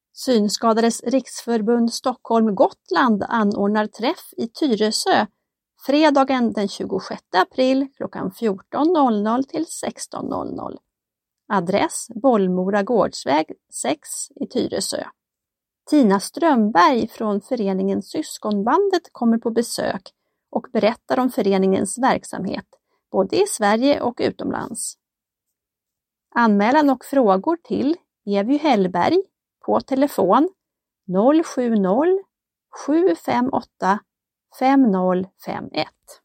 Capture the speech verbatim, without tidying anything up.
Synskadades riksförbund Stockholm-Gotland anordnar träff i Tyresö fredagen den tjugosjätte april klockan fjorton noll noll till sexton noll noll. Adress Bollmora Gårdsväg sex i Tyresö. Tina Strömberg från föreningen Syskonbandet kommer på besök och berättar om föreningens verksamhet både i Sverige och utomlands. Anmälan och frågor till Evy Hellberg på telefon noll sju noll sju fem åtta fem noll fem ett.